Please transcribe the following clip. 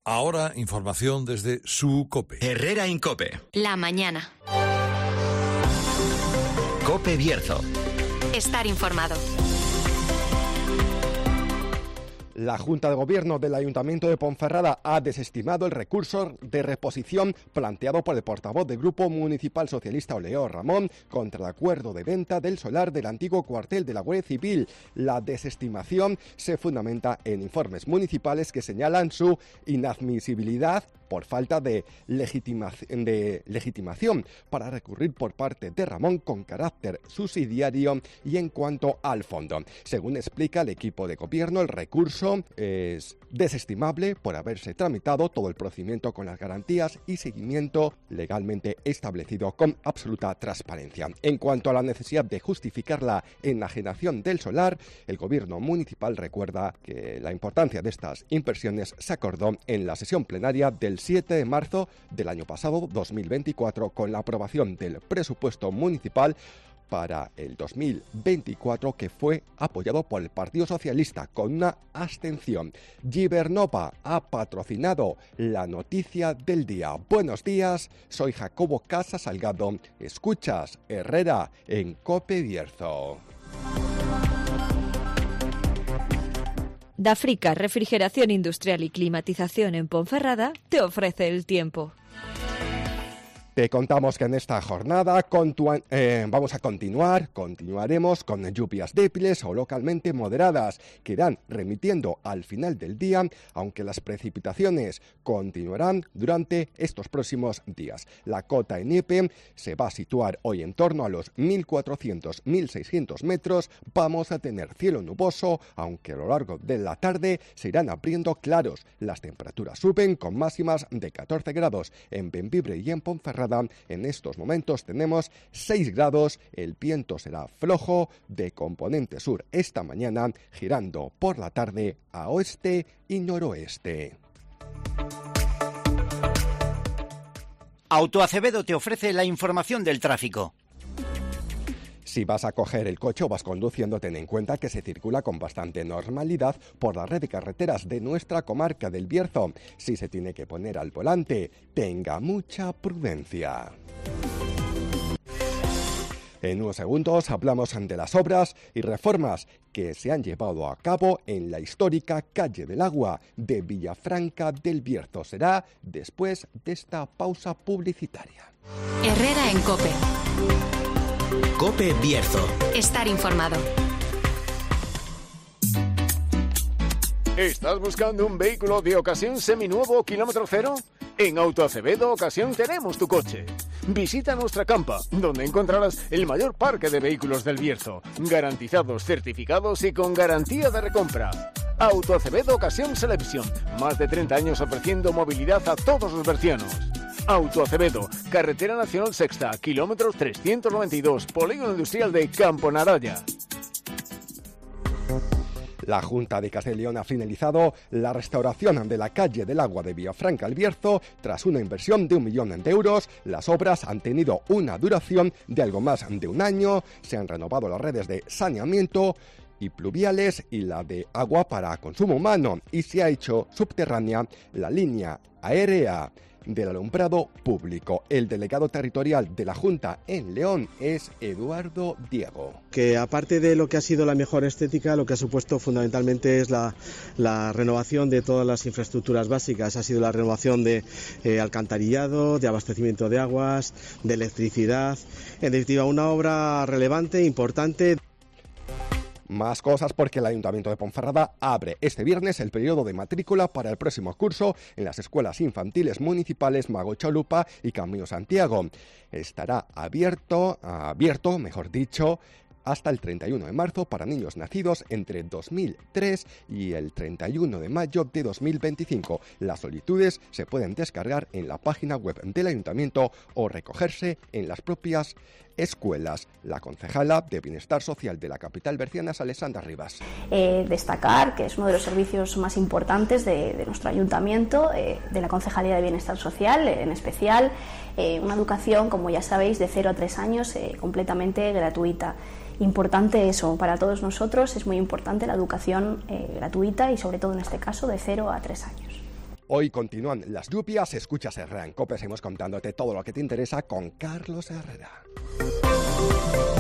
Ahora información desde su COPE. Herrera en COPE. La mañana. COPE Bierzo. Estar informado. La Junta de Gobierno del Ayuntamiento de Ponferrada ha desestimado el recurso de reposición planteado por el portavoz del Grupo Municipal Socialista Oleo Ramón contra el acuerdo de venta del solar del antiguo cuartel de la Guardia Civil. La desestimación se fundamenta en informes municipales que señalan su inadmisibilidad por falta de legitimación para recurrir por parte de Ramón con carácter subsidiario y en cuanto al fondo. Según explica el equipo de gobierno, el recurso es desestimable por haberse tramitado todo el procedimiento con las garantías y seguimiento legalmente establecido con absoluta transparencia. En cuanto a la necesidad de justificar la enajenación del solar, el gobierno municipal recuerda que la importancia de estas inversiones se acordó en la sesión plenaria del 7 de marzo del año pasado, 2024, con la aprobación del presupuesto municipal para el 2024, que fue apoyado por el Partido Socialista con una abstención. Gibernova ha patrocinado la noticia del día. Buenos días, soy Jacobo Casa Salgado. Escuchas Herrera en COPE Bierzo. Dafrica, refrigeración industrial y climatización en Ponferrada, te ofrece el tiempo. Te contamos que en esta jornada continuaremos con lluvias débiles o localmente moderadas que irán remitiendo al final del día, aunque las precipitaciones continuarán durante estos próximos días. La cota en Niepe se va a situar hoy en torno a los 1.400-1.600 metros. Vamos a tener cielo nuboso, aunque a lo largo de la tarde se irán abriendo claros. Las temperaturas suben con máximas de 14 grados en Bembibre y en Ponferrada. En estos momentos tenemos 6 grados, el viento será flojo de componente sur esta mañana, girando por la tarde a oeste y noroeste. Autoacevedo te ofrece la información del tráfico. Si vas a coger el coche o vas conduciendo, ten en cuenta que se circula con bastante normalidad por la red de carreteras de nuestra comarca del Bierzo. Si se tiene que poner al volante, tenga mucha prudencia. En unos segundos hablamos de las obras y reformas que se han llevado a cabo en la histórica Calle del Agua de Villafranca del Bierzo. Será después de esta pausa publicitaria. Herrera en COPE. COPE Bierzo. Estar informado. ¿Estás buscando un vehículo de ocasión seminuevo kilómetro cero? En Autoacevedo Ocasión tenemos tu coche. Visita nuestra campa, donde encontrarás el mayor parque de vehículos del Bierzo, garantizados, certificados y con garantía de recompra. Autoacevedo Ocasión Selection, más de 30 años ofreciendo movilidad a todos los bercianos. Autoacevedo, Carretera Nacional Sexta, kilómetro 392, Polígono Industrial de Campo Naraya. La Junta de Castilla y León ha finalizado la restauración de la Calle del Agua de Villafranca el Bierzo. Tras una inversión de 1 millón de euros, las obras han tenido una duración de algo más de un año. Se han renovado las redes de saneamiento y pluviales y la de agua para consumo humano, y se ha hecho subterránea la línea aérea del alumbrado público. El delegado territorial de la Junta en León es Eduardo Diego. Que aparte de lo que ha sido la mejor estética, lo que ha supuesto fundamentalmente es la renovación de todas las infraestructuras básicas. Ha sido la renovación de alcantarillado, de abastecimiento de aguas, de electricidad. En definitiva, una obra relevante, importante. Más cosas porque el Ayuntamiento de Ponferrada abre este viernes el periodo de matrícula para el próximo curso en las escuelas infantiles municipales Mago Chalupa y Camino Santiago. Estará abierto, hasta el 31 de marzo para niños nacidos entre 2003 y el 31 de mayo de 2025. Las solicitudes se pueden descargar en la página web del Ayuntamiento o recogerse en las propias escuelas. La concejala de Bienestar Social de la capital berciana es Alessandra Rivas. Destacar que es uno de los servicios más importantes de nuestro ayuntamiento, de la Concejalía de Bienestar Social en especial, una educación, como ya sabéis, de 0 a 3 años completamente gratuita. Importante eso, para todos nosotros es muy importante la educación gratuita y sobre todo en este caso de 0 a 3 años. Hoy continúan las lluvias, escuchas Herrera en COPE, seguimos contándote todo lo que te interesa con Carlos Herrera.